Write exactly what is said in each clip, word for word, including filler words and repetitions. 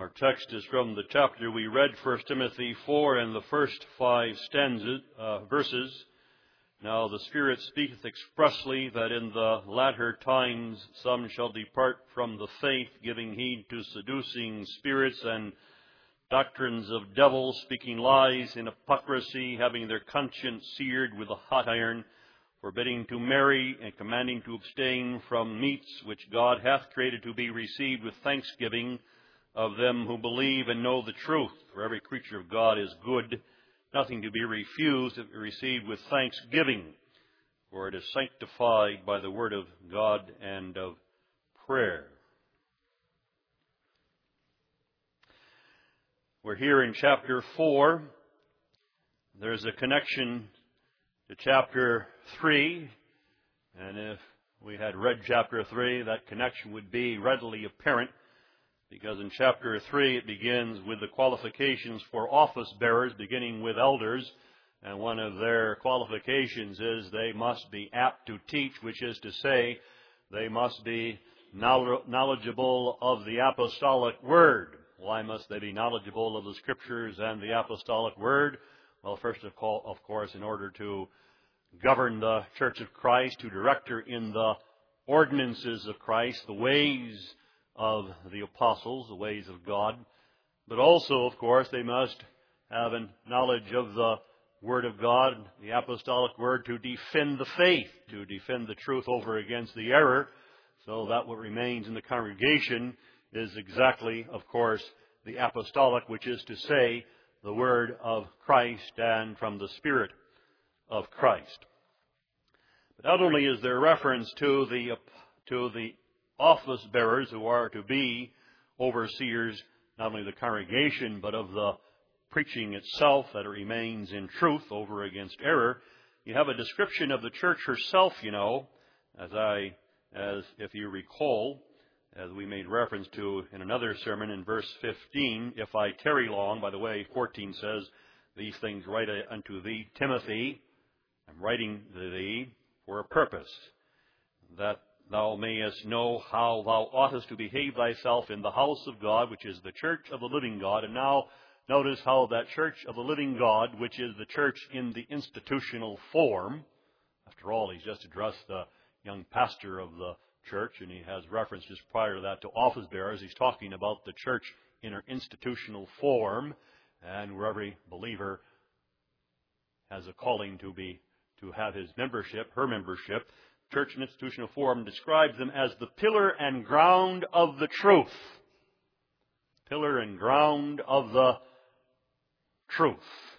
Our text is from the chapter we read, First Timothy four, and the first five stanzas, uh, verses. Now the Spirit speaketh expressly that in the latter times some shall depart from the faith, giving heed to seducing spirits and doctrines of devils, speaking lies in hypocrisy, having their conscience seared with a hot iron, forbidding to marry, and commanding to abstain from meats which God hath created to be received with thanksgiving of them who believe and know the truth. For every creature of God is good, nothing to be refused if received with thanksgiving, for it is sanctified by the word of God and of prayer. We're here in chapter four. There's a connection to chapter three, and if we had read chapter three, that connection would be readily apparent, because in chapter three it begins with the qualifications for office bearers, beginning with elders, and one of their qualifications is they must be apt to teach, which is to say, they must be knowledgeable of the apostolic word. Why must they be knowledgeable of the Scriptures and the apostolic word? Well, first of all, of course, in order to govern the Church of Christ, to direct her in the ordinances of Christ, the ways of the apostles, the ways of God. But also, of course, they must have a knowledge of the Word of God, the apostolic word, to defend the faith, to defend the truth over against the error, so that what remains in the congregation is exactly, of course, the apostolic, which is to say, the Word of Christ and from the Spirit of Christ. But not only is there reference to the to the office bearers who are to be overseers, not only of the congregation, but of the preaching itself, that it remains in truth over against error, you have a description of the church herself, you know, as I, as if you recall, as we made reference to in another sermon in verse fifteen, if I tarry long, by the way, fourteen says, these things write unto thee, Timothy, I'm writing to thee for a purpose, that thou mayest know how thou oughtest to behave thyself in the house of God, which is the church of the living God. And now notice how that church of the living God, which is the church in the institutional form, after all, he's just addressed the young pastor of the church, and he has reference just prior to that to office bearers. He's talking about the church in her institutional form, and where every believer has a calling to be to have his membership, her membership. Church in institutional form describes them as the pillar and ground of the truth. Pillar and ground of the truth.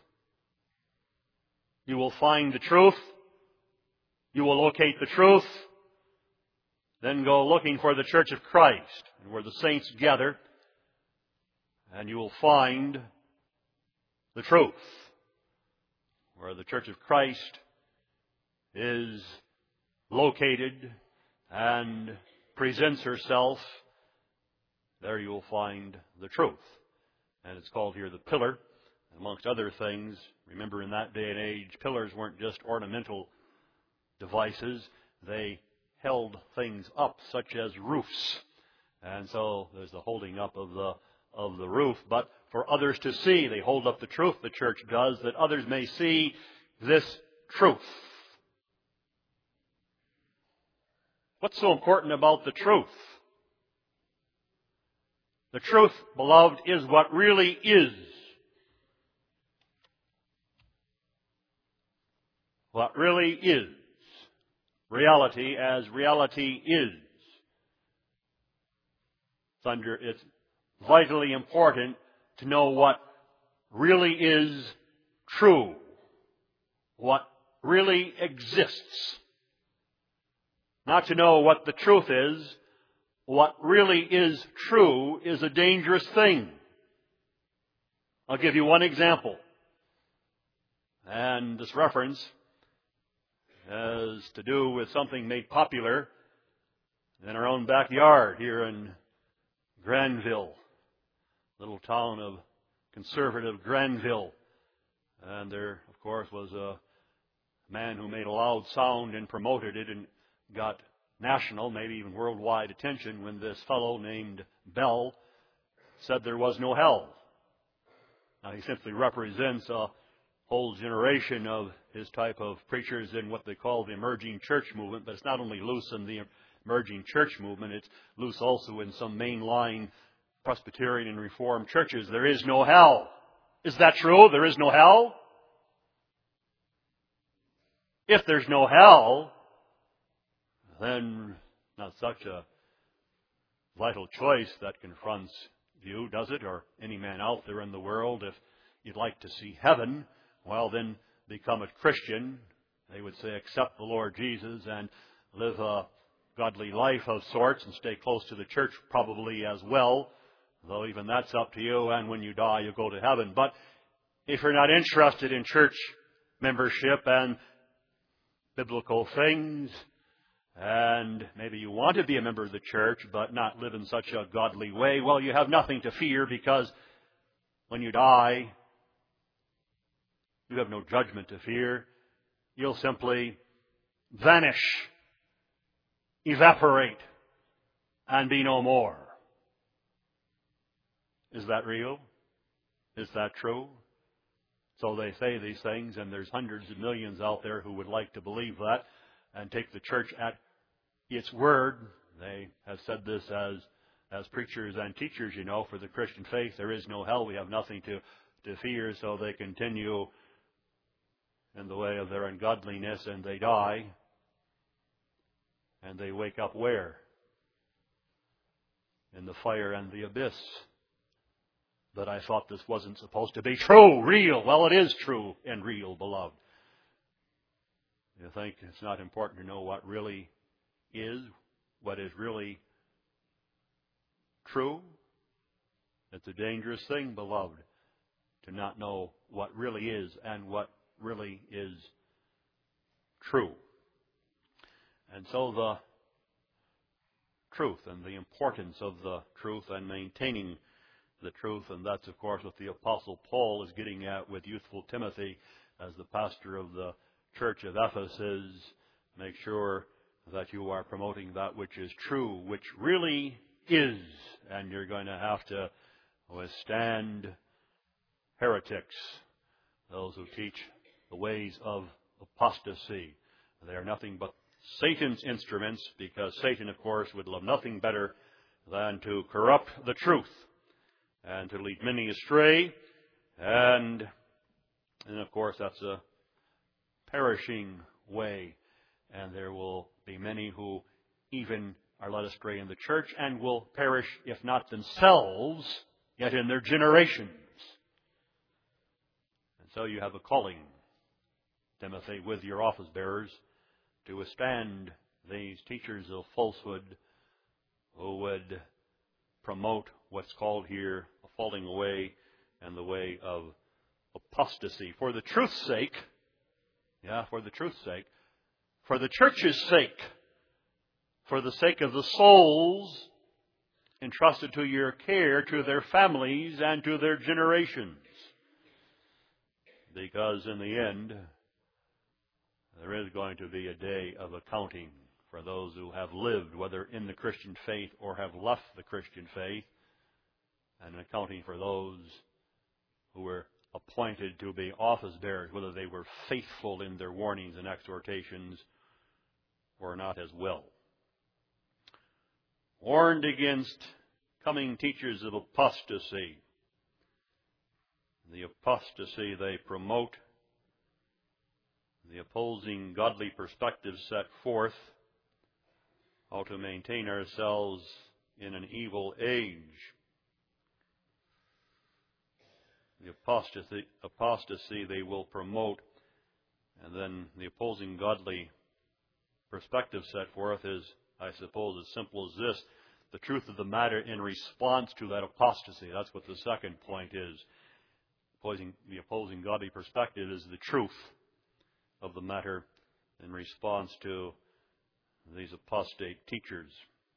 You will find the truth. You will locate the truth. Then go looking for the church of Christ, where the saints gather, and you will find the truth. Where the church of Christ is located and presents herself, there you will find the truth. And it's called here the pillar, amongst other things. Remember, in that day and age, pillars weren't just ornamental devices. They held things up, such as roofs. And so there's the holding up of the of the roof. But for others to see, they hold up the truth, the church does, that others may see this truth. What's so important about the truth? The truth, beloved, is what really is. What really is. Reality as reality is. It's, under, it's vitally important to know what really is true. What really exists. Not to know what the truth is, what really is true is a dangerous thing. I'll give you one example. And this reference has to do with something made popular in our own backyard here in Granville, little town of conservative Granville. And there, of course, was a man who made a loud sound and promoted it and got national, maybe even worldwide attention when this fellow named Bell said there was no hell. Now, he simply represents a whole generation of his type of preachers in what they call the emerging church movement, but it's not only loose in the emerging church movement, it's loose also in some mainline Presbyterian and Reformed churches. There is no hell. Is that true? There is no hell? If there's no hell, then not such a vital choice that confronts you, does it, or any man out there in the world. If you'd like to see heaven, well, then become a Christian. They would say accept the Lord Jesus and live a godly life of sorts and stay close to the church probably as well, though even that's up to you, and when you die you go to heaven. But if you're not interested in church membership and biblical things, and maybe you want to be a member of the church but not live in such a godly way, well, you have nothing to fear, because when you die, you have no judgment to fear. You'll simply vanish, evaporate, and be no more. Is that real? Is that true? So they say these things, and there's hundreds of millions out there who would like to believe that and take the church at its word. They have said this as as preachers and teachers, you know, for the Christian faith. There is no hell. We have nothing to, to fear. So they continue in the way of their ungodliness, and they die. And they wake up where? In the fire and the abyss. But I thought this wasn't supposed to be true, real. Well, it is true and real, beloved. You think it's not important to know what really is, what is really true? It's a dangerous thing, beloved, to not know what really is and what really is true. And so the truth and the importance of the truth and maintaining the truth, and that's of course what the Apostle Paul is getting at with youthful Timothy as the pastor of the church of Ephesus. Make sure that you are promoting that which is true, which really is, and you're going to have to withstand heretics, those who teach the ways of apostasy. They are nothing but Satan's instruments, because Satan, of course, would love nothing better than to corrupt the truth and to lead many astray. And, and of course, that's a perishing way. And there will be many who even are led astray in the church and will perish, if not themselves, yet in their generations. And so you have a calling, Timothy, with your office bearers, to withstand these teachers of falsehood who would promote what's called here a falling away and the way of apostasy. For the truth's sake, yeah, for the truth's sake, for the church's sake, for the sake of the souls entrusted to your care, to their families and to their generations. Because in the end, there is going to be a day of accounting for those who have lived, whether in the Christian faith or have left the Christian faith, and an accounting for those who were appointed to be office bearers, whether they were faithful in their warnings and exhortations or not as well. Warned against coming teachers of apostasy. The apostasy they promote, the opposing godly perspective set forth, how to maintain ourselves in an evil age. The apostasy, apostasy they will promote, and then the opposing godly perspective set forth is, I suppose, as simple as this: the truth of the matter in response to that apostasy. That's what the second point is. Opposing, the opposing godly perspective is the truth of the matter in response to these apostate teachers.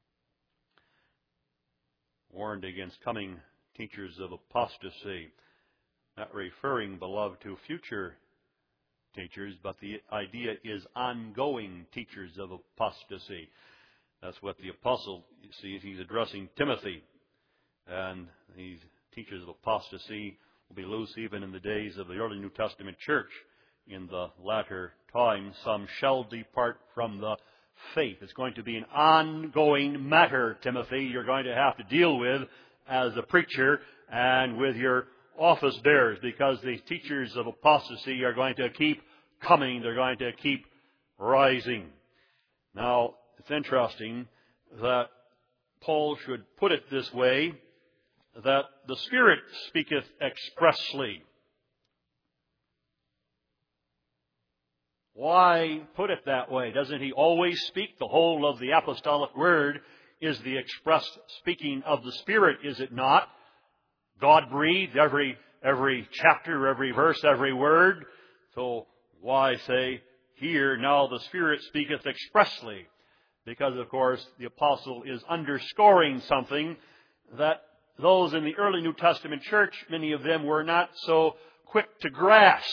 Warned against coming teachers of apostasy. Not referring, beloved, to future teachers, but the idea is ongoing teachers of apostasy. That's what the apostle sees. He's addressing Timothy. And these teachers of apostasy will be loose even in the days of the early New Testament church. In the latter times, some shall depart from the faith. It's going to be an ongoing matter, Timothy, you're going to have to deal with as a preacher and with your office bearers, because these teachers of apostasy are going to keep coming. They're going to keep rising. Now, it's interesting that Paul should put it this way, that the Spirit speaketh expressly. Why put it that way? Doesn't he always speak? The whole of the apostolic word is the express speaking of the Spirit, is it not? God breathed every, every chapter, every verse, every word. So why say here, now the Spirit speaketh expressly? Because, of course, the apostle is underscoring something that those in the early New Testament church, many of them were not so quick to grasp.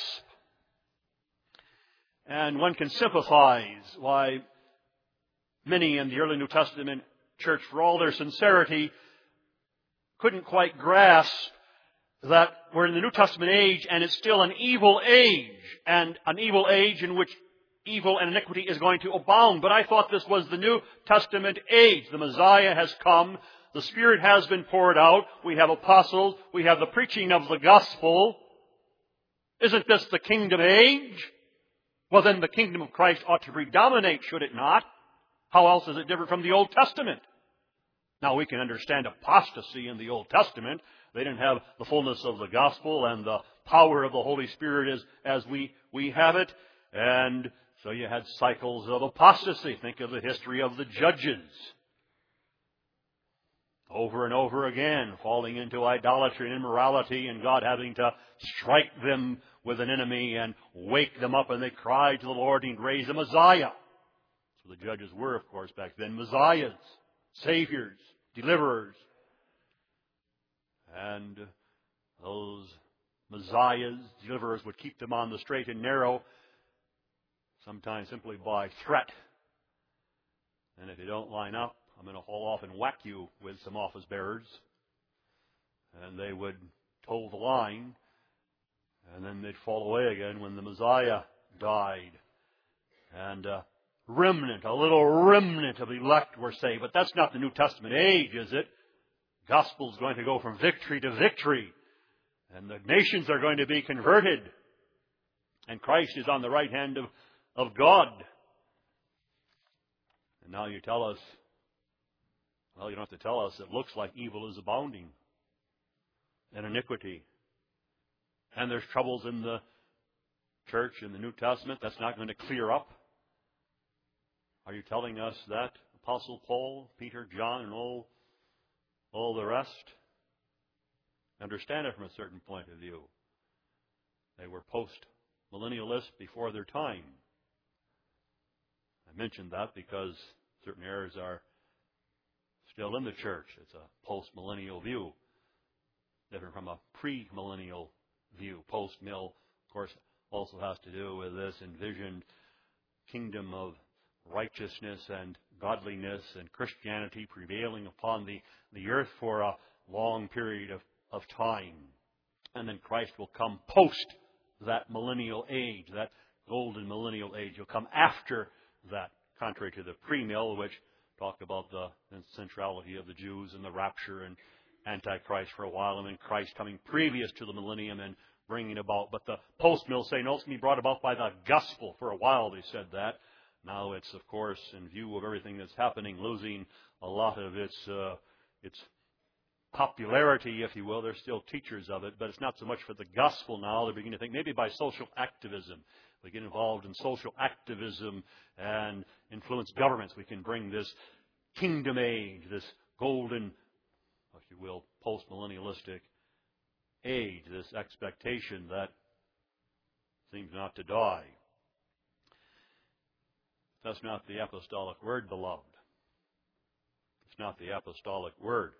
And one can sympathize why many in the early New Testament church, for all their sincerity, couldn't quite grasp that we're in the New Testament age and it's still an evil age, and an evil age in which evil and iniquity is going to abound. But I thought this was the New Testament age. The Messiah has come. The Spirit has been poured out. We have apostles. We have the preaching of the gospel. Isn't this the kingdom age? Well, then the kingdom of Christ ought to predominate, should it not? How else is it different from the Old Testament? Now, we can understand apostasy in the Old Testament. They didn't have the fullness of the gospel and the power of the Holy Spirit as, as we, we have it. And so you had cycles of apostasy. Think of the history of the judges. Over and over again, falling into idolatry and immorality, and God having to strike them with an enemy and wake them up, and they cried to the Lord and He'd raise a Messiah. So the judges were, of course, back then Messiahs, Saviors, deliverers. And those Messiahs, deliverers, would keep them on the straight and narrow, sometimes simply by threat. And if you don't line up, I'm going to haul off and whack you with some office bearers. And they would toe the line, and then they'd fall away again when the Messiah died. And a remnant, a little remnant of elect were saved. But that's not the New Testament age, is it? The gospel's going to go from victory to victory. And the nations are going to be converted. And Christ is on the right hand of, of God. And now you tell us, well, you don't have to tell us, it looks like evil is abounding and iniquity. And there's troubles in the church in the New Testament that's not going to clear up. Are you telling us that, Apostle Paul, Peter, John, and all, all the rest? Understand it from a certain point of view. They were post-millennialists before their time. I mentioned that because certain errors are still in the church. It's a post-millennial view, different from a pre-millennial view. Post-mill, of course, also has to do with this envisioned kingdom of righteousness and godliness and Christianity prevailing upon the, the earth for a long period of, of time. And then Christ will come post that millennial age, that golden millennial age. He'll come after that, contrary to the pre-mill, which talked about the centrality of the Jews and the rapture and Antichrist for a while, and then Christ coming previous to the millennium and bringing about. But the post-mill say, no, it's going to be brought about by the gospel. For a while they said that. Now it's, of course, in view of everything that's happening, losing a lot of its uh, its popularity, if you will. They're still teachers of it, but it's not so much for the gospel now. They're beginning to think maybe by social activism. We get involved in social activism and influence governments. We can bring this kingdom age, this golden, if you will, post-millennialistic age, this expectation that seems not to die. That's not the apostolic word, beloved. It's not the apostolic word.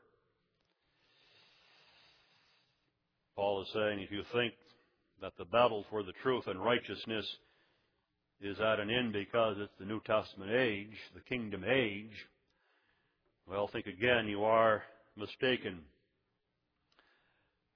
Paul is saying, if you think that the battle for the truth and righteousness is at an end because it's the New Testament age, the kingdom age, well, think again, you are mistaken.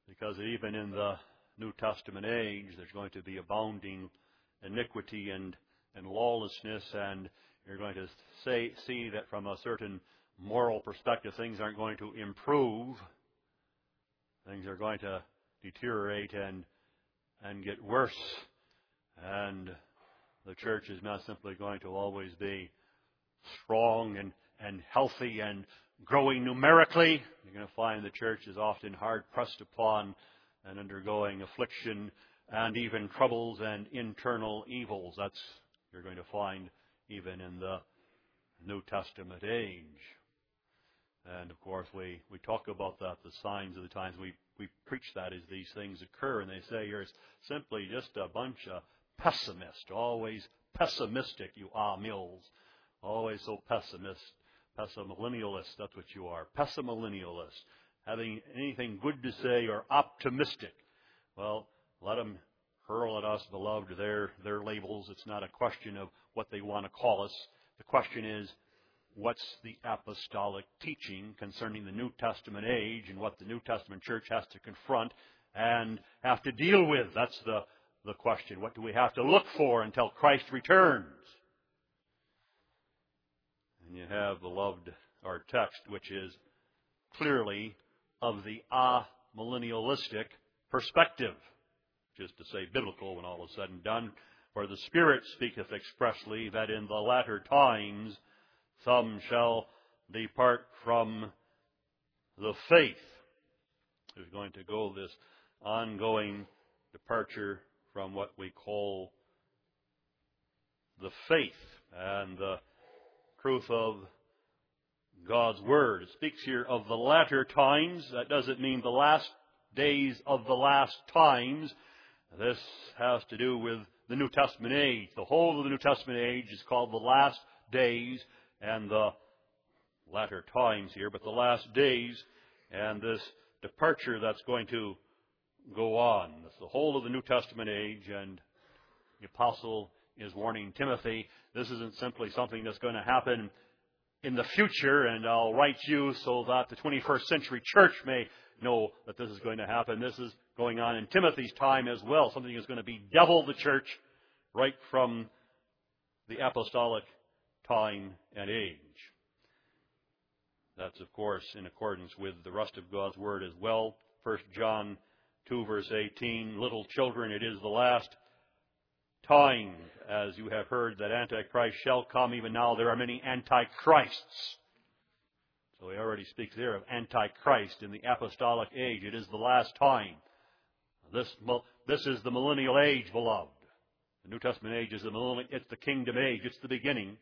because even in the New Testament age, there's going to be abounding iniquity and, and lawlessness, and you're going to say, see that from a certain moral perspective, things aren't going to improve. Things are going to deteriorate and and get worse. And the church is not simply going to always be strong and, and healthy and growing numerically. You're going to find the church is often hard pressed upon and undergoing affliction and even troubles and internal evils. That's you're going to find even in the New Testament age. And of course, we, we talk about that, the signs of the times. We, we preach that as these things occur, and they say you're simply just a bunch of pessimists, always pessimistic, you ah mills, always so pessimist, pessimillennialist, that's what you are, pessimillennialist, having anything good to say or optimistic. Well, let them hurl at us, beloved, their, their labels. It's not a question of what they want to call us. The question is, what's the apostolic teaching concerning the New Testament age and what the New Testament church has to confront and have to deal with? That's the, the question. What do we have to look for until Christ returns? And you have, beloved, our text, which is clearly of the amillennialistic perspective, which is to say biblical when all is said and done. For the Spirit speaketh expressly that in the latter times some shall depart from the faith. There's going to go this ongoing departure from what we call the faith and the truth of God's Word. It speaks here of the latter times. That doesn't mean the last days of the last times. This has to do with the New Testament age. The whole of the New Testament age is called the last days and the latter times here, but the last days and this departure that's going to go on. That's the whole of the New Testament age, and the apostle is warning Timothy, this isn't simply something that's going to happen in the future, and I'll write you so that the twenty-first century church may know that this is going to happen. This is going on in Timothy's time as well. Something is going to bedevil the church right from the apostolic time and age. That's, of course, in accordance with the rest of God's Word as well. First John two, verse eighteen, little children, it is the last time, as you have heard, that Antichrist shall come. Even now there are many Antichrists. So he already speaks there of Antichrist in the apostolic age. It is the last time. This, this is the millennial age, beloved. The New Testament age is the millennial, it's the kingdom age, it's the beginning.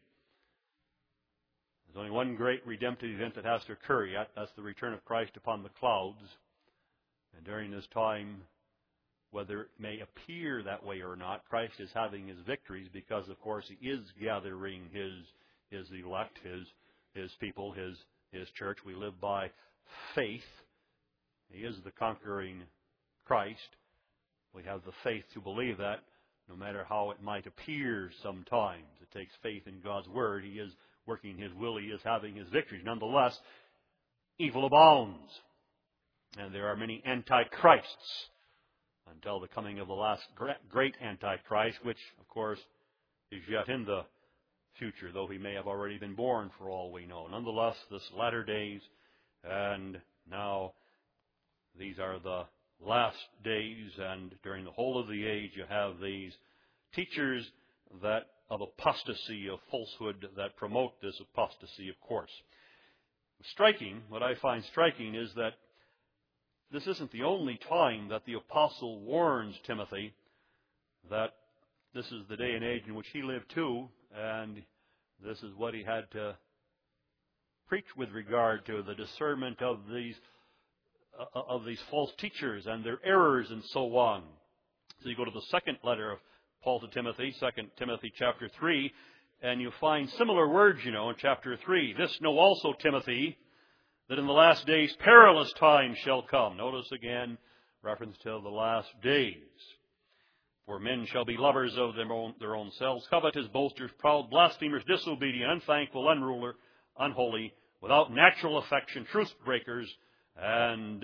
There's only one great redemptive event that has to occur yet. That's the return of Christ upon the clouds. And during this time, whether it may appear that way or not, Christ is having his victories because, of course, he is gathering his his elect, his his people, his his church. We live by faith. He is the conquering Christ. We have the faith to believe that, no matter how it might appear sometimes. It takes faith in God's Word. He is working his will. He is having his victories. Nonetheless, evil abounds. And there are many antichrists until the coming of the last great Antichrist, which, of course, is yet in the future, though he may have already been born for all we know. Nonetheless, this latter days, and now these are the last days, and during the whole of the age you have these teachers that of apostasy, of falsehood, that promote this apostasy, of course. Striking, what I find striking is that this isn't the only time that the apostle warns Timothy that this is the day and age in which he lived too, and this is what he had to preach with regard to the discernment of these uh, of these false teachers and their errors and so on. So you go to the second letter of Paul to Timothy, Second Timothy chapter three, and you find similar words, you know, in chapter three. This know also, Timothy, that in the last days perilous times shall come. Notice again, reference to the last days. For men shall be lovers of their own, their own selves, covetous, boasters, proud, blasphemers, disobedient, unthankful, unruly, unholy, without natural affection, truce breakers, and uh,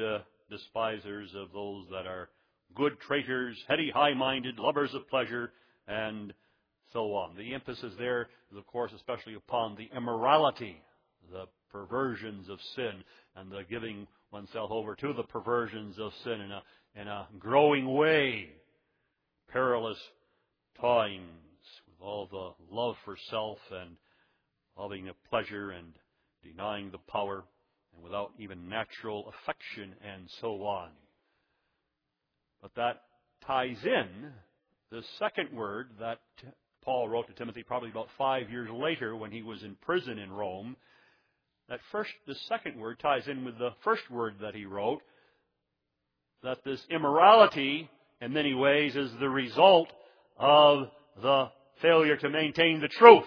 despisers of those that are good, traitors, heady, high-minded, lovers of pleasure, and so on. The emphasis there is, of course, especially upon the immorality, the perversions of sin, and the giving oneself over to the perversions of sin in a, in a growing way. Perilous times, with all the love for self and loving of pleasure and denying the power, and without even natural affection, and so on. But that ties in the second word that Paul wrote to Timothy probably about five years later when he was in prison in Rome. That first, the second word ties in with the first word that he wrote, that this immorality, in many ways, is the result of the failure to maintain the truth.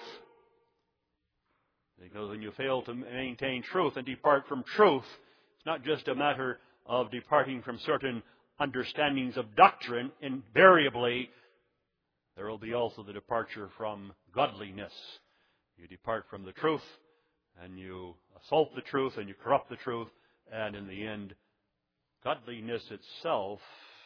Because when you fail to maintain truth and depart from truth, it's not just a matter of departing from certain understandings of doctrine. Invariably, there will be also the departure from godliness. You depart from the truth, and you assault the truth, and you corrupt the truth, and in the end, godliness itself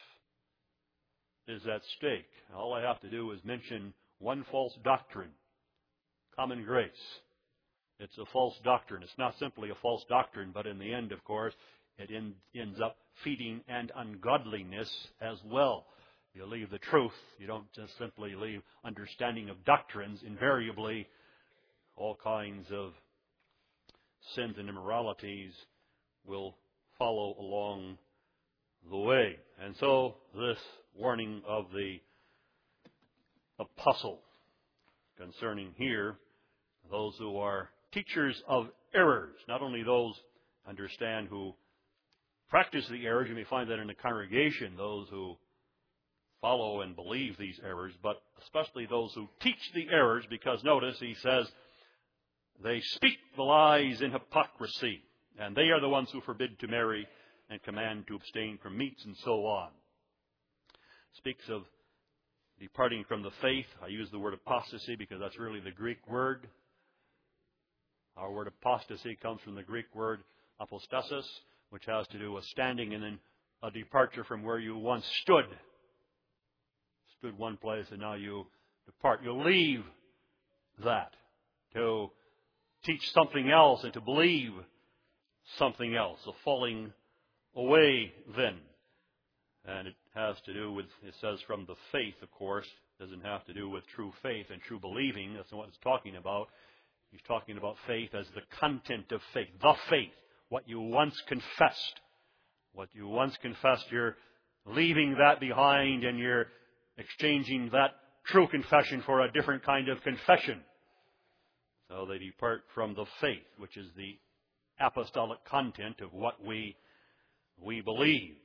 is at stake. All I have to do is mention one false doctrine, common grace. It's a false doctrine. It's not simply a false doctrine, but in the end, of course, it in, ends up feeding and ungodliness as well. You leave the truth. You don't just simply leave understanding of doctrines. Invariably, all kinds of sins and immoralities will follow along the way. And so this warning of the apostle concerning here those who are teachers of errors, not only those understand who practice the errors, you may find that in the congregation, those who follow and believe these errors, but especially those who teach the errors, because notice he says they speak the lies in hypocrisy, and they are the ones who forbid to marry and command to abstain from meats and so on. Speaks of departing from the faith. I use the word apostasy because that's really the Greek word. Our word apostasy comes from the Greek word apostasis, which has to do with standing and then a departure from where you once stood. Stood one place and now you depart. You leave that to teach something else and to believe something else. A falling away then. And it has to do with, it says from the faith, of course. It doesn't have to do with true faith and true believing. That's not what it's talking about. He's talking about faith as the content of faith. The faith. What you once confessed. What you once confessed, you're leaving that behind and you're exchanging that true confession for a different kind of confession. So they depart from the faith, which is the apostolic content of what we, we believe.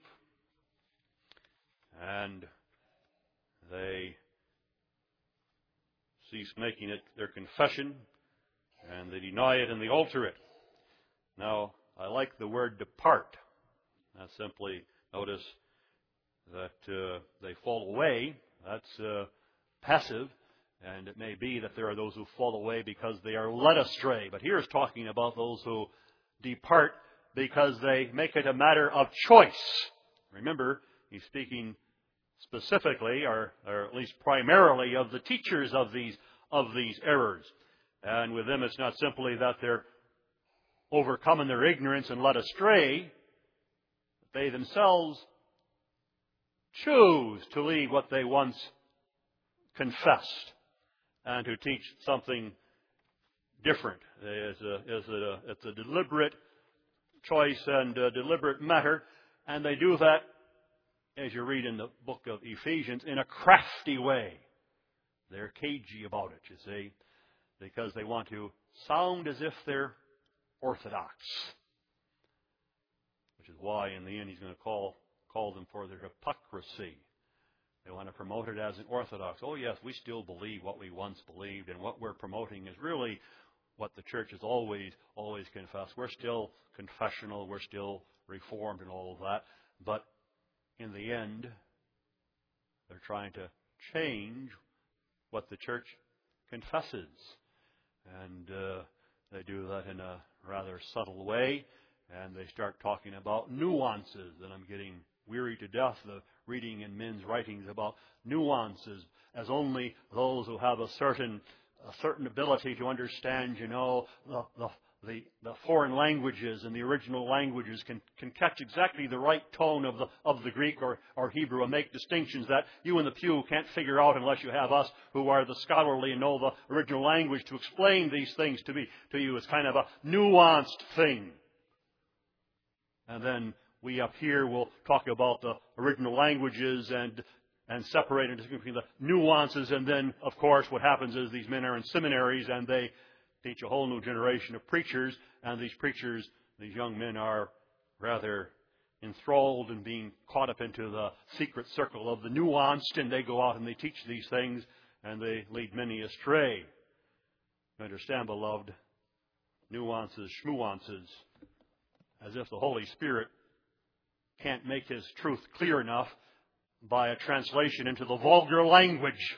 And they cease making it their confession, and they deny it and they alter it. Now, I like the word depart. That's simply, notice that uh, they fall away. That's uh, passive, and it may be that there are those who fall away because they are led astray. But here is talking about those who depart because they make it a matter of choice. Remember, he's speaking specifically, or, or at least primarily, of the teachers of these of these errors. And with them, it's not simply that they're overcome in their ignorance and led astray. They themselves choose to leave what they once confessed and to teach something different. It's a, it's a, it's a deliberate choice and a deliberate matter, and they do that, as you read in the book of Ephesians, in a crafty way. They're cagey about it, you see, because they want to sound as if they're orthodox. Which is why, in the end, he's going to call call them for their hypocrisy. They want to promote it as an orthodox. Oh, yes, we still believe what we once believed, and what we're promoting is really what the church has always, always confessed. We're still confessional, we're still reformed and all of that, but in the end, they're trying to change what the church confesses. And uh, they do that in a rather subtle way. and they start talking about nuances, and I'm getting weary to death of reading in men's writings about nuances, as only those who have a certain a certain ability to understand, you know, the, the The, the foreign languages and the original languages can, can catch exactly the right tone of the of the Greek or, or Hebrew and make distinctions that you in the pew can't figure out unless you have us who are the scholarly and know the original language to explain these things to be to you. It's kind of a nuanced thing. And then we up here will talk about the original languages and and separate and between the nuances. And then, of course, what happens is these men are in seminaries and they teach a whole new generation of preachers, and these preachers, these young men, are rather enthralled and being caught up into the secret circle of the nuanced, and they go out and they teach these things, and they lead many astray. You understand, beloved, nuances, schmuances, as if the Holy Spirit can't make His truth clear enough by a translation into the vulgar language.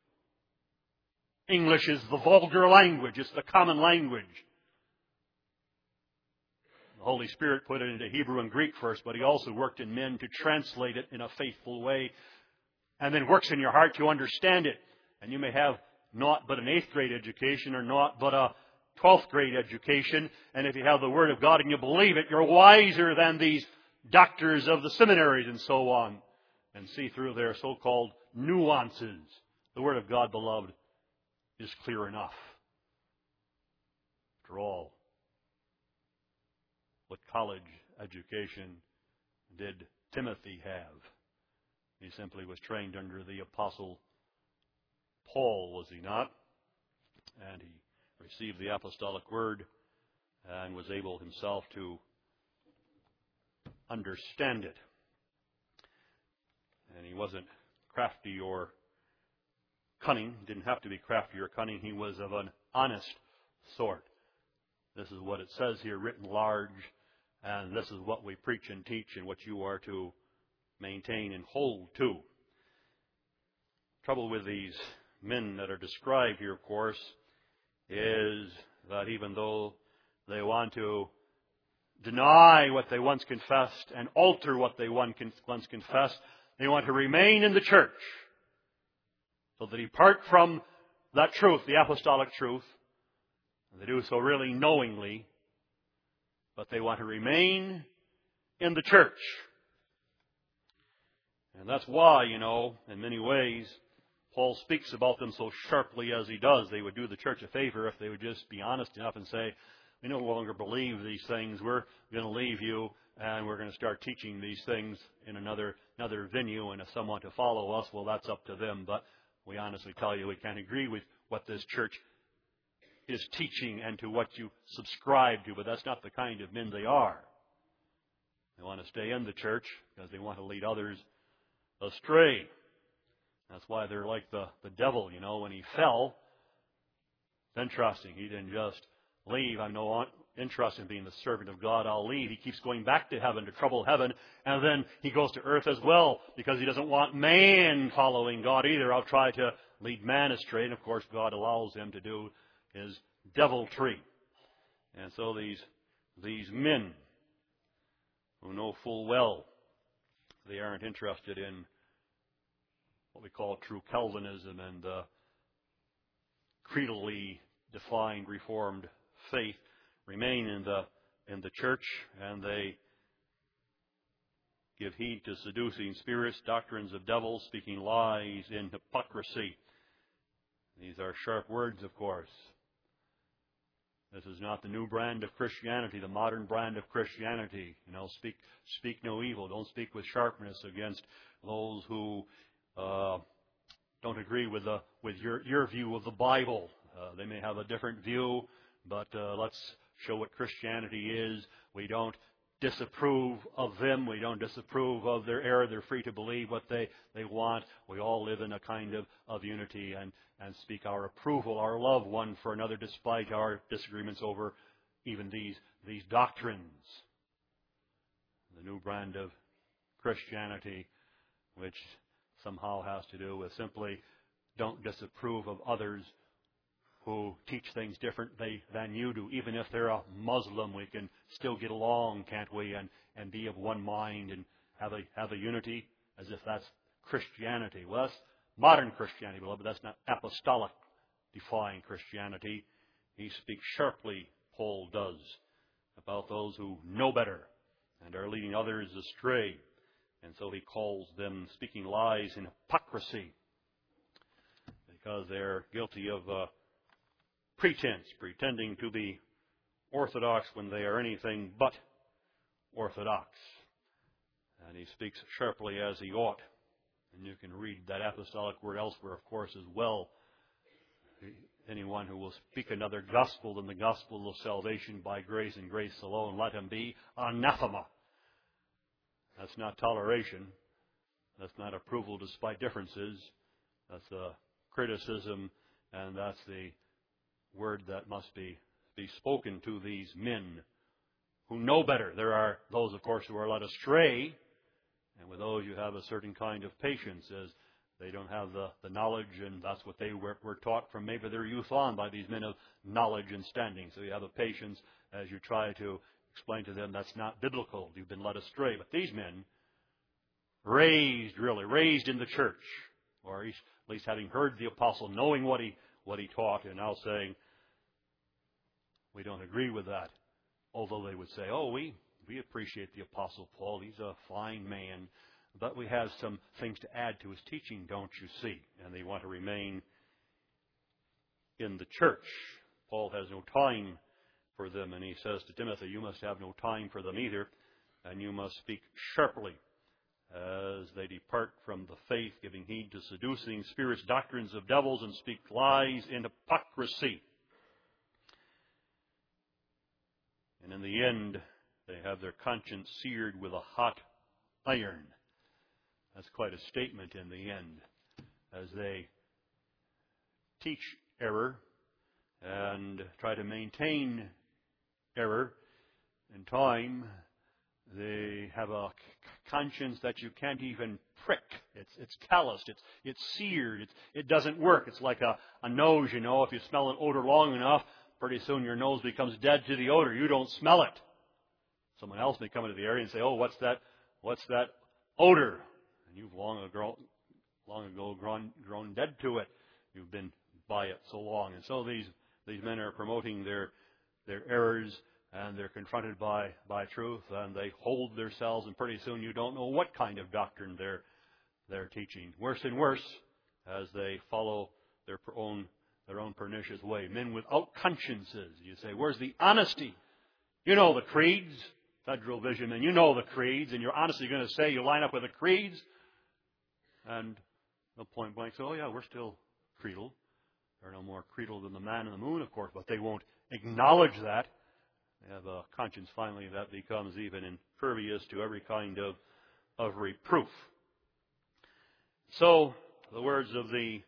English is the vulgar language. It's the common language. The Holy Spirit put it into Hebrew and Greek first, but He also worked in men to translate it in a faithful way, and then works in your heart to understand it. And you may have not but an eighth grade education or not but a twelfth grade education, and if you have the Word of God and you believe it, you're wiser than these doctors of the seminaries and so on, and see through their so-called nuances. The Word of God, beloved, is clear enough. After all, what college education did Timothy have? He simply was trained under the Apostle Paul, was he not? And he received the apostolic word and was able himself to understand it. And he wasn't crafty or cunning. Didn't have to be crafty or cunning. He was of an honest sort. This is what it says here, written large, and this is what we preach and teach and what you are to maintain and hold to. Trouble with these men that are described here, of course, is that even though they want to deny what they once confessed and alter what they once confessed, they want to remain in the church. So they depart from that truth, the apostolic truth. And they do so really knowingly, but they want to remain in the church. And that's why, you know, in many ways, Paul speaks about them so sharply as he does. They would do the church a favor if they would just be honest enough and say, we no longer believe these things. We're going to leave you, and we're going to start teaching these things in another another venue. And if someone want to follow us, well, that's up to them. But we honestly tell you we can't agree with what this church is teaching and to what you subscribe to. But that's not the kind of men they are. They want to stay in the church because they want to lead others astray. That's why they're like the, the devil, you know, when he fell. It's interesting. He didn't just leave. I'm no interested in being the servant of God. I'll leave. He keeps going back to heaven to trouble heaven. And then he goes to earth as well because he doesn't want man following God either. I'll try to lead man astray. And of course, God allows him to do his deviltry. And so these, these men who know full well they aren't interested in what we call true Calvinism and uh, creedally defined Reformed faith, remain in the in the church, and they give heed to seducing spirits, doctrines of devils, speaking lies in hypocrisy. These are sharp words, of course. This is not the new brand of Christianity, the modern brand of Christianity. You know, speak speak no evil. Don't speak with sharpness against those who uh, don't agree with the with your your view of the Bible. Uh, they may have a different view, but uh, let's show what Christianity is. We don't disapprove of them. We don't disapprove of their error. They're free to believe what they, they want. We all live in a kind of, of unity and, and speak our approval, our love one for another, despite our disagreements over even these, these doctrines. The new brand of Christianity, which somehow has to do with simply don't disapprove of others who teach things differently than you do. Even if they're a Muslim, we can still get along, can't we, and, and be of one mind and have a, have a unity as if that's Christianity. Well, that's modern Christianity, beloved. That's not apostolic defying Christianity. He speaks sharply, Paul does, about those who know better and are leading others astray. And so he calls them speaking lies in hypocrisy because they're guilty of uh, pretense, pretending to be orthodox when they are anything but orthodox. And he speaks sharply as he ought. And you can read that apostolic word elsewhere, of course, as well. Anyone who will speak another gospel than the gospel of salvation by grace and grace alone, let him be anathema. That's not toleration. That's not approval despite differences. That's a criticism, and that's the word that must be, be spoken to these men who know better. There are those, of course, who are led astray, and with those you have a certain kind of patience as they don't have the, the knowledge, and that's what they were, were taught from maybe their youth on by these men of knowledge and standing. So you have a patience as you try to explain to them that's not biblical. You've been led astray. But these men, raised really, raised in the church, or at least having heard the apostle, knowing what he what he taught, and now saying, we don't agree with that. Although they would say, oh, we, we appreciate the apostle Paul. He's a fine man. But we have some things to add to his teaching, don't you see? And they want to remain in the church. Paul has no time for them, and he says to Timothy, you must have no time for them either, and you must speak sharply as they depart from the faith, giving heed to seducing spirits, doctrines of devils, and speak lies in hypocrisy. And in the end, they have their conscience seared with a hot iron. That's quite a statement in the end, as they teach error and try to maintain error. In time, they have a conscience that you can't even prick. It's it's calloused. It's it's seared. It's, it doesn't work. It's like a, a nose, you know. If you smell an odor long enough, pretty soon your nose becomes dead to the odor. You don't smell it. Someone else may come into the area and say, "Oh, what's that? What's that odor?" And you've long ago, long ago grown, grown dead to it. You've been by it so long. And so these these men are promoting their their errors, and they're confronted by, by truth, and they hold themselves, and pretty soon you don't know what kind of doctrine they're they're teaching. Worse and worse as they follow their own their own pernicious way. Men without consciences. You say, where's the honesty? You know the creeds, Federal Vision men. You know the creeds, and you're honestly going to say you line up with the creeds? And they'll point blank say, oh yeah, we're still creedal. They're no more creedal than the man in the moon, of course, but they won't acknowledge that. They have a conscience, finally, that becomes even impervious to every kind of, of reproof. So, the words of the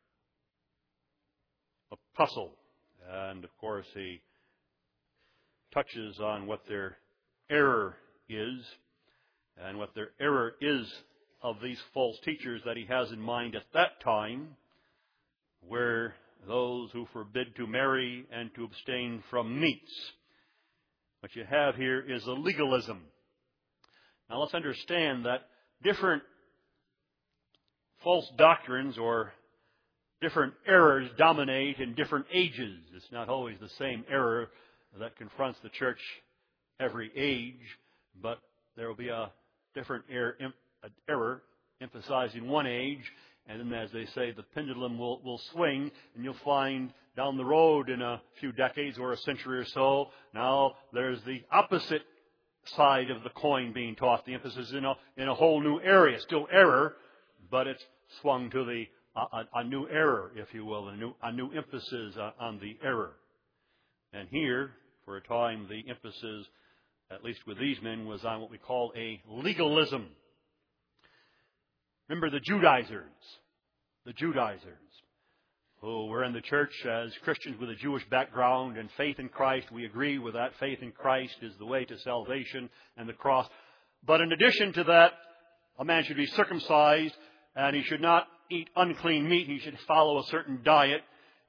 apostle, and of course he touches on what their error is, and what their error is of these false teachers that he has in mind at that time, were those who forbid to marry and to abstain from meats. What you have here is a legalism. Now let's understand that different false doctrines or different errors dominate in different ages. It's not always the same error that confronts the church every age, but there will be a different error, error emphasized in one age, and then, as they say, the pendulum will, will swing, and you'll find down the road in a few decades or a century or so, now there's the opposite side of the coin being taught. The emphasis in a, in a whole new area. Still error, but it's swung to the a, a new error, if you will, a new, a new emphasis on the error. And here, for a time, the emphasis, at least with these men, was on what we call a legalism. Remember the Judaizers, the Judaizers, who were in the church as Christians with a Jewish background and faith in Christ. We agree with that. Faith in Christ is the way to salvation and the cross. But in addition to that, a man should be circumcised, and he should not eat unclean meat. He should follow a certain diet.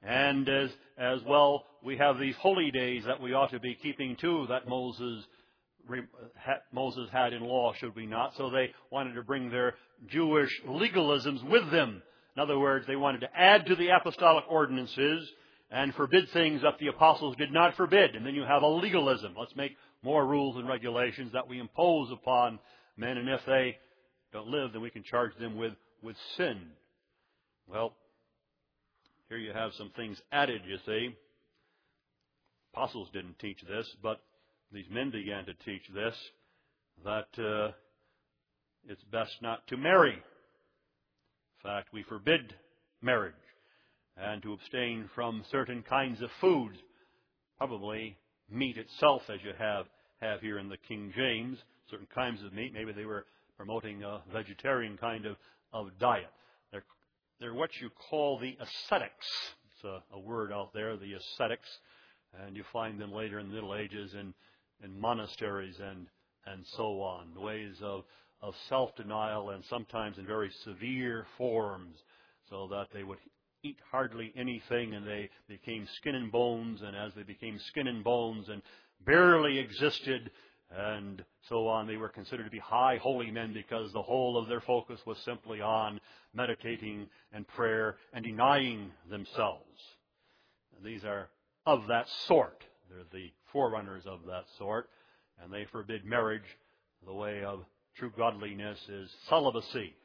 And as, as well, we have these holy days that we ought to be keeping too, that Moses, Moses had in law, should we not? So they wanted to bring their Jewish legalisms with them. In other words, they wanted to add to the apostolic ordinances and forbid things that the apostles did not forbid. And then you have a legalism. Let's make more rules and regulations that we impose upon men, and if they don't live, then we can charge them with, with sin. Well, here you have some things added, you see. Apostles didn't teach this, but these men began to teach this, that uh, it's best not to marry. In fact, we forbid marriage, and to abstain from certain kinds of foods, probably meat itself, as you have, have here in the King James, certain kinds of meat. Maybe they were promoting a vegetarian kind of, of diet. They're, they're what you call the ascetics. It's a, a word out there, the ascetics, and you find them later in the Middle Ages in, in monasteries and, and so on, ways of, of self-denial, and sometimes in very severe forms, so that they would eat hardly anything, and they became skin and bones, and as they became skin and bones and barely existed, and so on, they were considered to be high holy men because the whole of their focus was simply on meditating and prayer and denying themselves. And these are of that sort. They're the forerunners of that sort, and they forbid marriage. The way of true godliness is celibacy.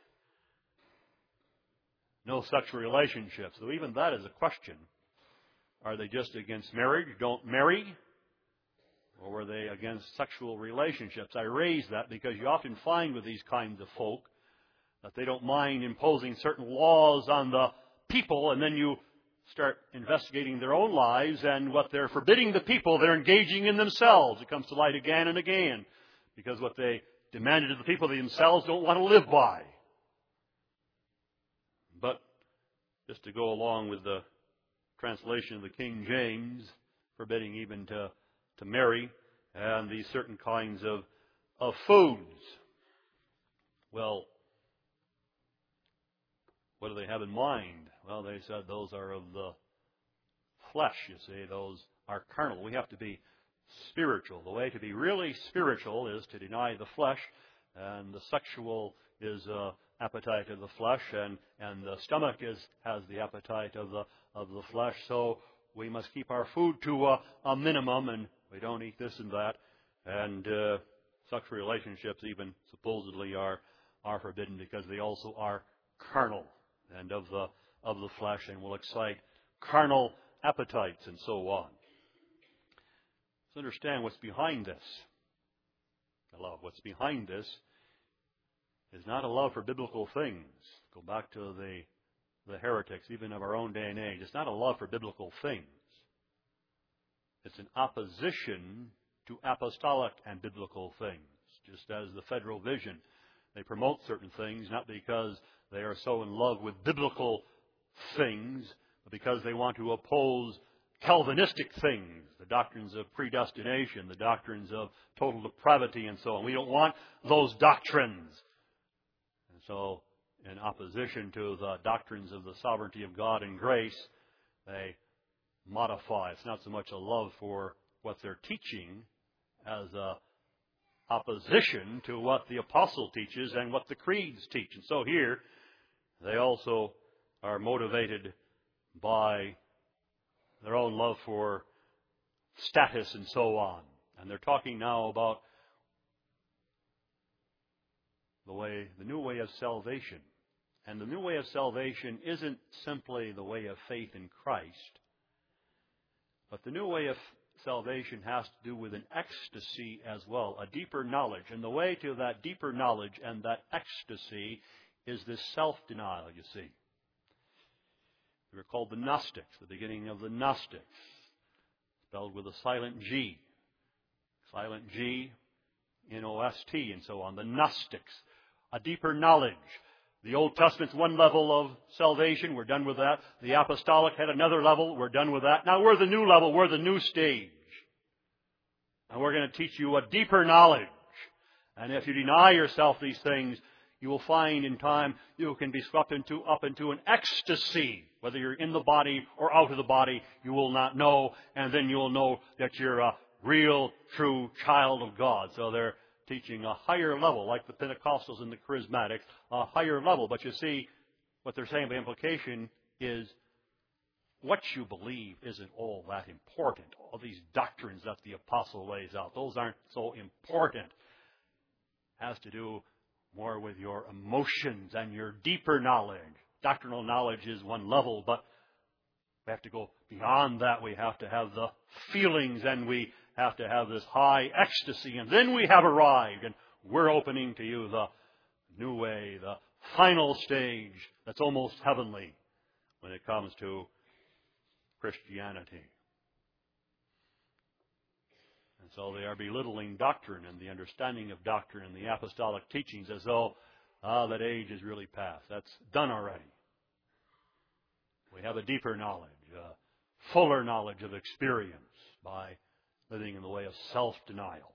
No sexual relationships. So even that is a question. Are they just against marriage? Don't marry? Or were they against sexual relationships? I raise that because you often find with these kinds of folk that they don't mind imposing certain laws on the people, and then you start investigating their own lives, and what they're forbidding the people, they're engaging in themselves. It comes to light again and again, because what they demanded of the people, they themselves don't want to live by. But just to go along with the translation of the King James, forbidding even to, to marry, and these certain kinds of, of foods. Well, what do they have in mind? Well, they said those are of the flesh, you see. Those are carnal. We have to be spiritual. The way to be really spiritual is to deny the flesh, and the sexual is uh, appetite of the flesh, and, and the stomach is has the appetite of the of the flesh. So we must keep our food to a, a minimum, and we don't eat this and that. And uh, sexual relationships even supposedly are are forbidden because they also are carnal and of the of the flesh, and will excite carnal appetites and so on. Let's understand what's behind this. The love. What's behind this is not a love for biblical things. Go back to the the heretics, even of our own day and age. It's not a love for biblical things. It's an opposition to apostolic and biblical things. Just as the Federal Vision, they promote certain things not because they are so in love with biblical things, but because they want to oppose Calvinistic things, the doctrines of predestination, the doctrines of total depravity, and so on. We don't want those doctrines. And so, in opposition to the doctrines of the sovereignty of God and grace, they modify. It's not so much a love for what they're teaching as a opposition to what the apostle teaches and what the creeds teach. And so here, they also are motivated by their own love for status and so on. And they're talking now about the way, the new way of salvation. And the new way of salvation isn't simply the way of faith in Christ, but the new way of salvation has to do with an ecstasy as well, a deeper knowledge. And the way to that deeper knowledge and that ecstasy is this self-denial, you see. They were called the Gnostics, the beginning of the Gnostics, spelled with a silent G. Silent G, N O S T, and so on. The Gnostics, a deeper knowledge. The Old Testament's one level of salvation. We're done with that. The Apostolic had another level. We're done with that. Now we're the new level. We're the new stage. And we're going to teach you a deeper knowledge. And if you deny yourself these things, you will find in time you can be swept into, up into an ecstasy Whether you're in the body or out of the body, you will not know, and then you'll know that you're a real, true child of God. So they're teaching a higher level, like the Pentecostals and the Charismatics, a higher level. But you see, what they're saying by implication is what you believe isn't all that important. All these doctrines that the apostle lays out, those aren't so important. It has to do more with your emotions and your deeper knowledge. Doctrinal knowledge is one level, but we have to go beyond that. We have to have the feelings, and we have to have this high ecstasy, and then we have arrived, and we're opening to you the new way, the final stage that's almost heavenly when it comes to Christianity. And so they are belittling doctrine and the understanding of doctrine and the apostolic teachings as though, ah, that age is really past. That's done already. We have a deeper knowledge, a fuller knowledge of experience by living in the way of self-denial.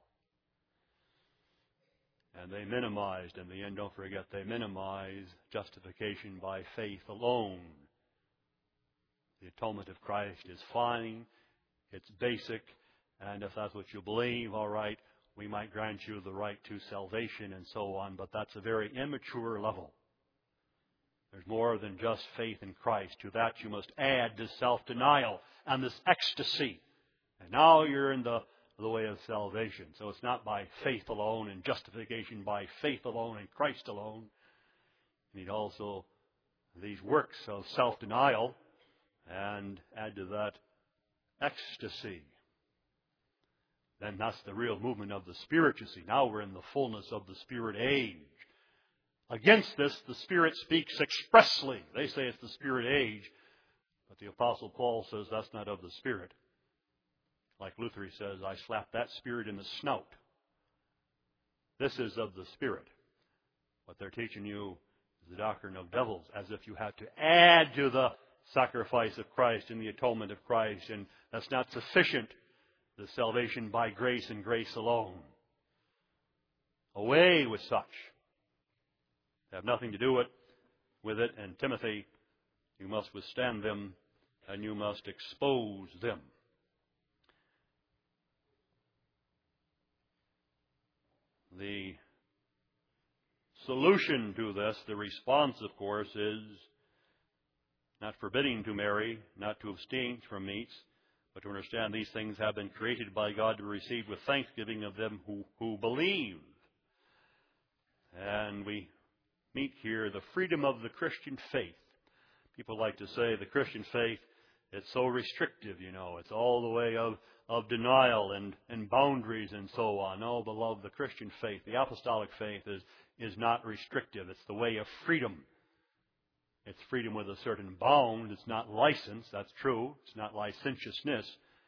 And they minimized, in the end, don't forget, they minimize justification by faith alone. The atonement of Christ is fine, it's basic, and if that's what you believe, all right, we might grant you the right to salvation and so on, but that's a very immature level. There's more than just faith in Christ. To that you must add this self-denial and this ecstasy. And now you're in the, the way of salvation. So it's not by faith alone and justification by faith alone and Christ alone. You need also these works of self-denial and add to that ecstasy. Then that's the real movement of the Spirit, you see. Now we're in the fullness of the Spirit age. Against this, the Spirit speaks expressly. They say it's the Spirit age, but the Apostle Paul says that's not of the Spirit. Like Luther, he says, I slapped that Spirit in the snout. This is of the Spirit. What they're teaching you is the doctrine of devils, as if you had to add to the sacrifice of Christ and the atonement of Christ, and that's not sufficient. The salvation by grace and grace alone. Away with such. Have nothing to do it with it, and Timothy, you must withstand them and you must expose them. The solution to this, the response, of course, is not forbidding to marry, not to abstain from meats, but to understand these things have been created by God to receive with thanksgiving of them who, who believe. And we meet here the freedom of the Christian faith. People like to say the Christian faith, it's so restrictive, you know. It's all the way of, of denial and, and boundaries and so on. No, beloved, the Christian faith, the apostolic faith is, is not restrictive. It's the way of freedom. It's freedom with a certain bound. It's not license, that's true. It's not licentiousness.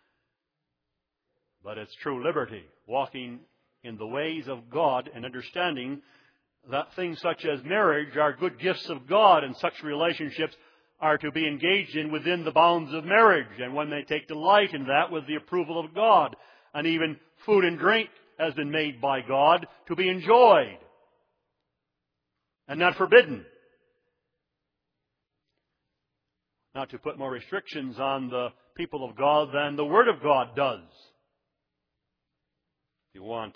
But it's true liberty, walking in the ways of God and understanding that things such as marriage are good gifts of God, and such relationships are to be engaged in within the bounds of marriage. And when they take delight in that with the approval of God, and even food and drink has been made by God to be enjoyed and not forbidden. Not to put more restrictions on the people of God than the Word of God does. If you want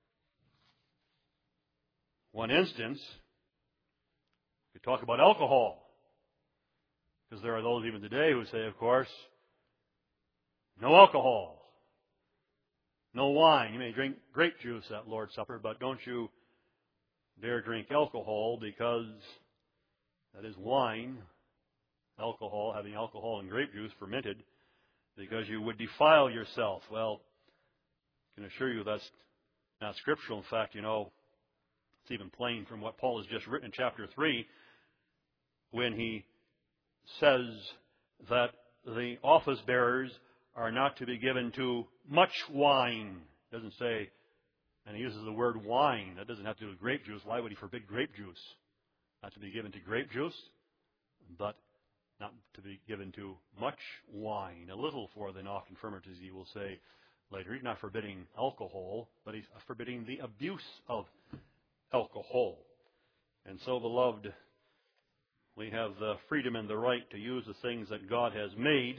one instance, we talk about alcohol. Because there are those even today who say, of course, no alcohol, no wine. You may drink grape juice at Lord's Supper, but don't you dare drink alcohol, because that is wine. Alcohol, having alcohol and grape juice fermented, because you would defile yourself. Well, I can assure you that's not scriptural. In fact, you know, it's even plain from what Paul has just written in chapter three, when he says that the office bearers are not to be given to much wine. It doesn't say, and he uses the word wine. That doesn't have to do with grape juice. Why would he forbid grape juice? Not to be given to grape juice, but not to be given to much wine. A little for the knock infirmities, he will say later. He's not forbidding alcohol, but he's forbidding the abuse of alcohol. And so, beloved, We have the freedom and the right to use the things that God has made,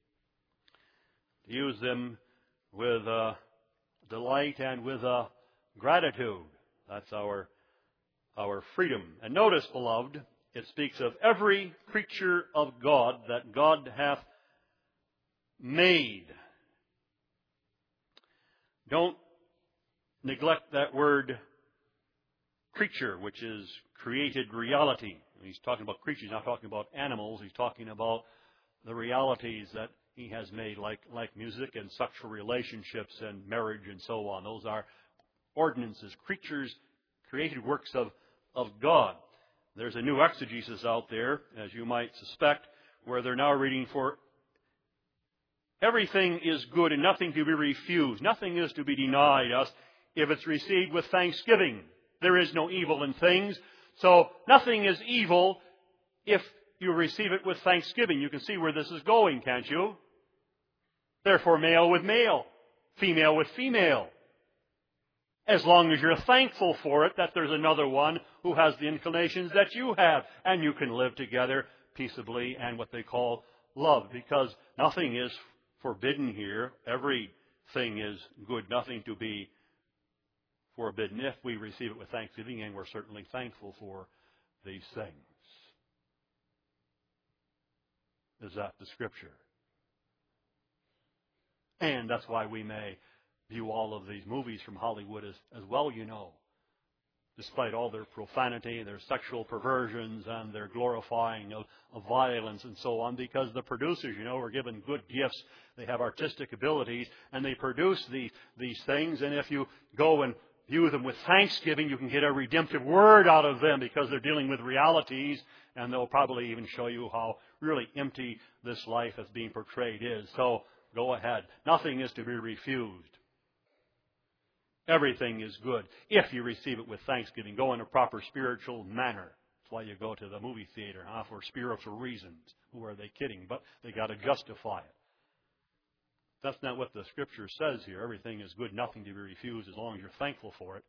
to use them with uh, delight and with uh, gratitude. That's our, our freedom. And notice, beloved, it speaks of every creature of God that God hath made. Don't neglect that word creature, which is created reality. He's talking about creatures, he's not talking about animals. He's talking about the realities that He has made, like, like music and sexual relationships and marriage and so on. Those are ordinances, creatures, created works of, of God. There's a new exegesis out there, as you might suspect, where they're now reading for everything is good and nothing to be refused. Nothing is to be denied us if it's received with thanksgiving. There is no evil in things. So nothing is evil if you receive it with thanksgiving. You can see where this is going, can't you? Therefore, male with male, female with female. As long as you're thankful for it, that there's another one who has the inclinations that you have, and you can live together peaceably and what they call love, because nothing is forbidden here. Everything is good, nothing to be forbidden if we receive it with thanksgiving, and we're certainly thankful for these things. Is that the Scripture? And that's why we may view all of these movies from Hollywood as, as well, you know, despite all their profanity, their sexual perversions, and their glorifying of, of violence and so on, because the producers, you know, are given good gifts. They have artistic abilities, and they produce these, these things. And if you go and view them with thanksgiving, you can get a redemptive word out of them, because they're dealing with realities, and they'll probably even show you how really empty this life as being portrayed is. So go ahead. Nothing is to be refused. Everything is good if you receive it with thanksgiving. Go in a proper spiritual manner. That's why you go to the movie theater, huh? For spiritual reasons. Who are they kidding? But they got to justify it. That's not what the Scripture says here. Everything is good, nothing to be refused, as long as you're thankful for it.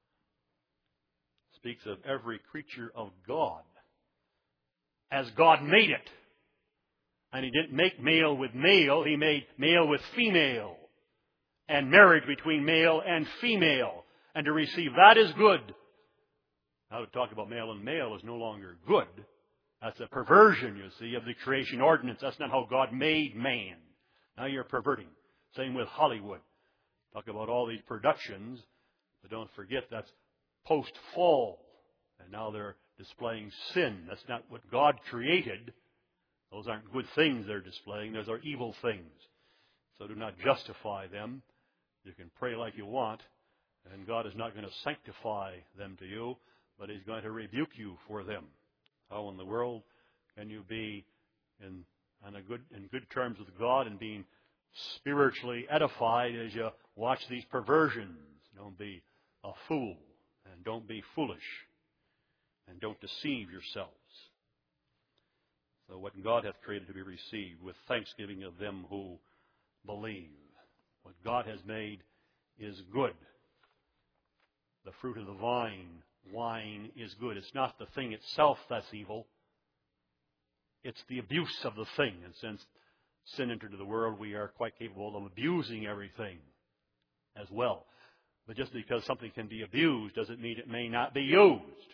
It speaks of every creature of God as God made it. And He didn't make male with male. He made male with female. And marriage between male and female. And to receive that is good. Now to talk about male and male is no longer good. That's a perversion, you see, of the creation ordinance. That's not how God made man. Now you're perverting. Same with Hollywood. Talk about all these productions, but don't forget that's post-fall. And now they're displaying sin. That's not what God created. Those aren't good things they're displaying. Those are evil things. So do not justify them. You can pray like you want, and God is not going to sanctify them to you, but He's going to rebuke you for them. How in the world can you be in, on a good, in good terms with God and being spiritually edified as you watch these perversions? Don't be a fool, and don't be foolish, and don't deceive yourselves. So what God hath created to be received with thanksgiving of them who believe. What God has made is good. The fruit of the vine, wine, is good. It's not the thing itself that's evil. It's the abuse of the thing. And since sin entered into the world, we are quite capable of abusing everything as well. But just because something can be abused doesn't mean it may not be used.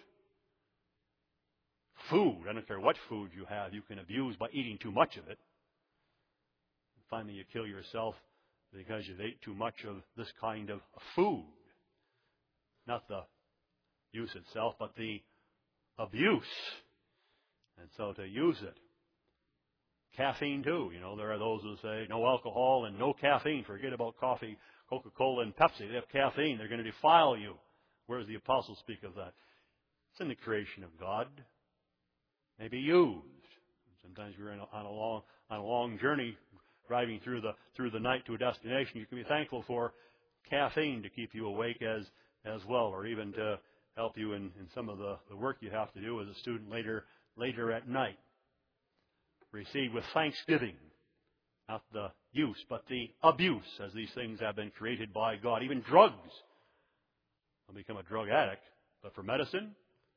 Food, I don't care what food you have, you can abuse by eating too much of it. Finally, you kill yourself because you've ate too much of this kind of food. Not the use itself, but the abuse. And so to use it. Caffeine too. You know, there are those who say no alcohol and no caffeine. Forget about coffee, Coca-Cola, and Pepsi. They have caffeine. They're going to defile you. Where does the apostle speak of that? It's in the creation of God. May be used. Sometimes you're in a, on a long on a long journey, driving through the through the night to a destination. You can be thankful for caffeine to keep you awake as as well, or even to help you in, in some of the, the work you have to do as a student later later at night. Receive with thanksgiving, not the use, but the abuse, as these things have been created by God. Even drugs. I'll become a drug addict, but for medicine,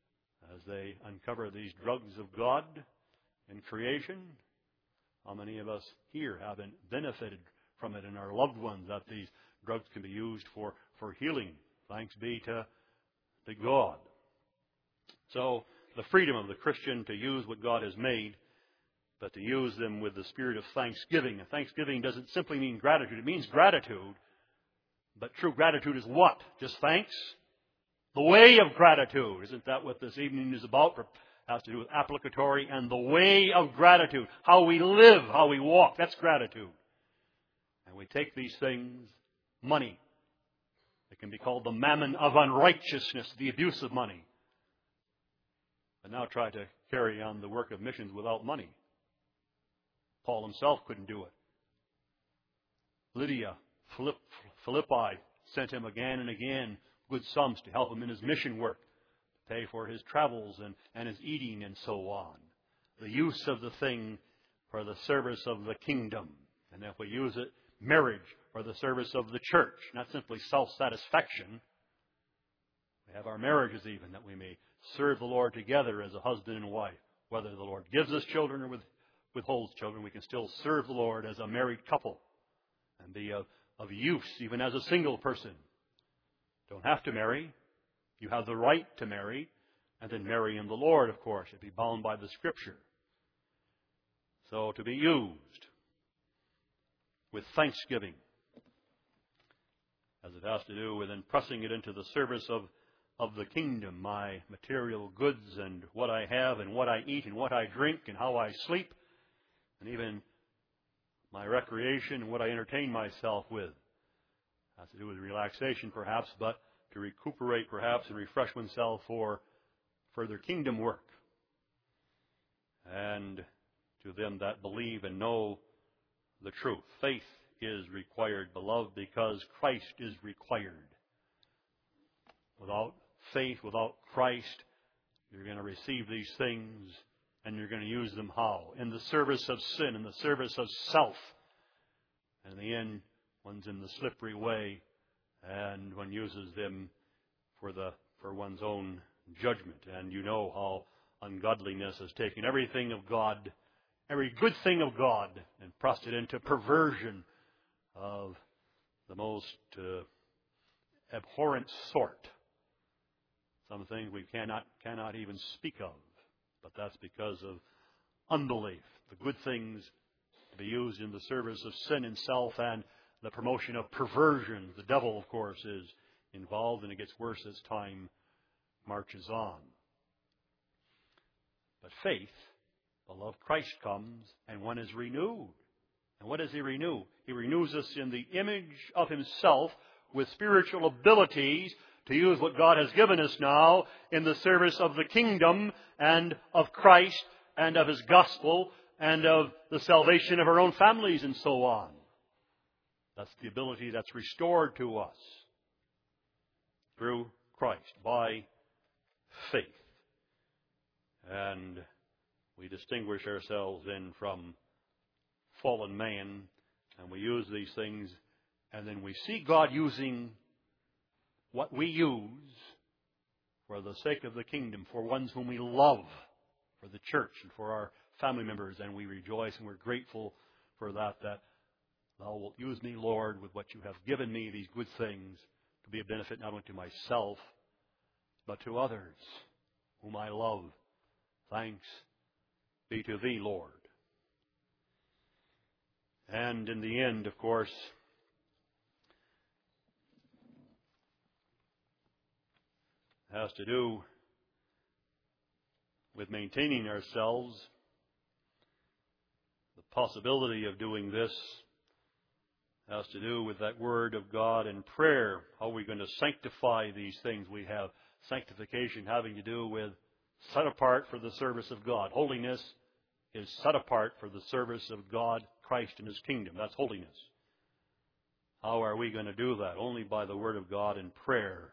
as they uncover these drugs of God in creation. How many of us here haven't benefited from it in our loved ones, that these drugs can be used for, for healing? Thanks be to, to God. So, the freedom of the Christian to use what God has made, but to use them with the spirit of thanksgiving. And thanksgiving doesn't simply mean gratitude. It means gratitude. But true gratitude is what? Just thanks? The way of gratitude. Isn't that what this evening is about? It has to do with applicatory and the way of gratitude. How we live, how we walk. That's gratitude. And we take these things, money. It can be called the mammon of unrighteousness, the abuse of money. And now try to carry on the work of missions without money. Paul himself couldn't do it. Lydia, Philippi sent him again and again good sums to help him in his mission work, to pay for his travels and, and his eating and so on. The use of the thing for the service of the kingdom. And if we use it, marriage for the service of the church, not simply self-satisfaction. We have our marriages even, that we may serve the Lord together as a husband and wife. Whether the Lord gives us children or with, withholds children, we can still serve the Lord as a married couple and be of, of use even as a single person. Don't have to marry. You have the right to marry, and then marry in the Lord, of course. You'd be bound by the Scripture. So to be used with thanksgiving, as it has to do with then pressing it into the service of, of the kingdom, my material goods and what I have and what I eat and what I drink and how I sleep, and even my recreation and what I entertain myself with. Has to do with relaxation perhaps, but to recuperate perhaps and refresh oneself for further kingdom work. And to them that believe and know the truth. Faith is required, beloved, because Christ is required. Without faith, without Christ, you're going to receive these things and you're going to use them how? In the service of sin, in the service of self. And in the end, one's in the slippery way, and one uses them for the for one's own judgment. And you know how ungodliness has taken everything of God, every good thing of God, and pressed it into perversion of the most uh, abhorrent sort. Some things we cannot cannot even speak of, but that's because of unbelief. The good things to be used in the service of sin and self and the promotion of perversion. The devil, of course, is involved, and it gets worse as time marches on. But faith, beloved, Christ comes, and one is renewed. And what does He renew? He renews us in the image of Himself with spiritual abilities to use what God has given us now in the service of the kingdom and of Christ and of His gospel and of the salvation of our own families and so on. That's the ability that's restored to us through Christ by faith. And we distinguish ourselves then from fallen man, and we use these things, and then we see God using what we use for the sake of the kingdom, for ones whom we love, for the church and for our family members, and we rejoice and we're grateful for that, that Thou wilt use me, Lord, with what You have given me, these good things, to be a benefit not only to myself, but to others whom I love. Thanks be to Thee, Lord. And in the end, of course, has to do with maintaining ourselves. The possibility of doing this has to do with that Word of God and prayer. How are we going to sanctify these things? We have sanctification having to do with set apart for the service of God. Holiness is set apart for the service of God, Christ, and His kingdom. That's holiness. How are we going to do that? Only by the Word of God and prayer.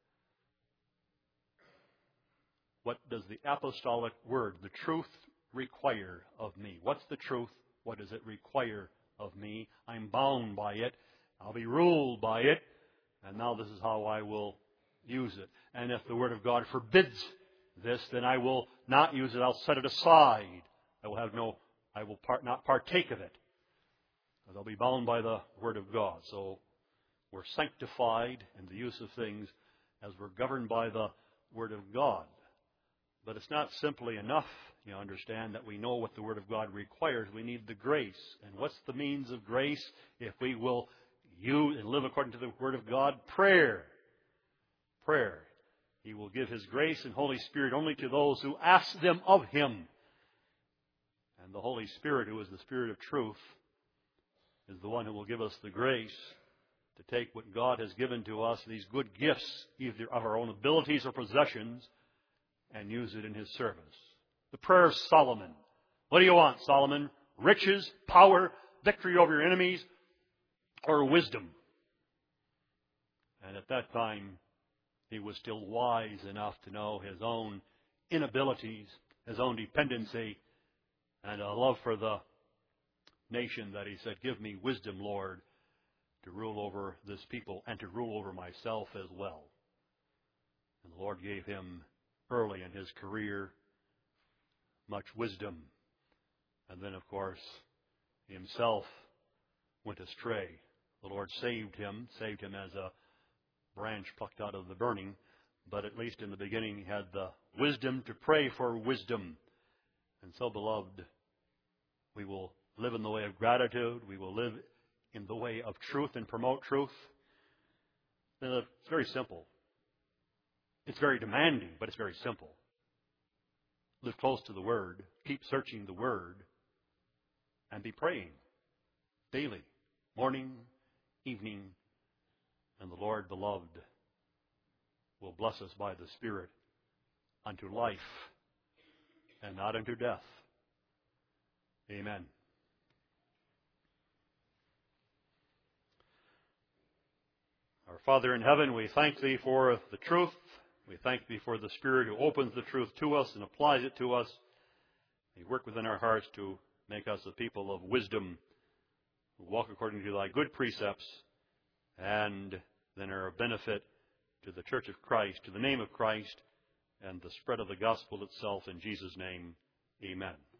What does the apostolic word, the truth, require of me? What's the truth? What does it require of me? I'm bound by it. I'll be ruled by it. And now this is how I will use it. And if the Word of God forbids this, then I will not use it. I'll set it aside. I will have no, I will part, not partake of it. Because I'll be bound by the Word of God. So we're sanctified in the use of things as we're governed by the Word of God. But it's not simply enough, you understand, that we know what the Word of God requires. We need the grace. And what's the means of grace? If we will use and live according to the Word of God, prayer. Prayer. He will give His grace and Holy Spirit only to those who ask them of Him. And the Holy Spirit, who is the Spirit of truth, is the one who will give us the grace to take what God has given to us, these good gifts, either of our own abilities or possessions, and use it in His service. The prayer of Solomon. What do you want, Solomon? Riches, power, victory over your enemies, or wisdom? And at that time, he was still wise enough to know his own inabilities, his own dependency, and a love for the nation that he said, give me wisdom, Lord, to rule over this people and to rule over myself as well. And the Lord gave him early in his career much wisdom. And then, of course, he himself went astray. The Lord saved him, saved him as a branch plucked out of the burning, but at least in the beginning he had the wisdom to pray for wisdom. And so, beloved, we will live in the way of gratitude. We will live in the way of truth and promote truth. And it's very simple. It's very demanding, but it's very simple. Live close to the Word. Keep searching the Word. And be praying daily, morning, evening. And the Lord, beloved, will bless us by the Spirit unto life and not unto death. Amen. Our Father in heaven, we thank Thee for the truth. We thank Thee for the Spirit who opens the truth to us and applies it to us. You work within our hearts to make us a people of wisdom who walk according to Thy good precepts and then are a benefit to the Church of Christ, to the name of Christ, and the spread of the gospel itself. In Jesus' name, amen.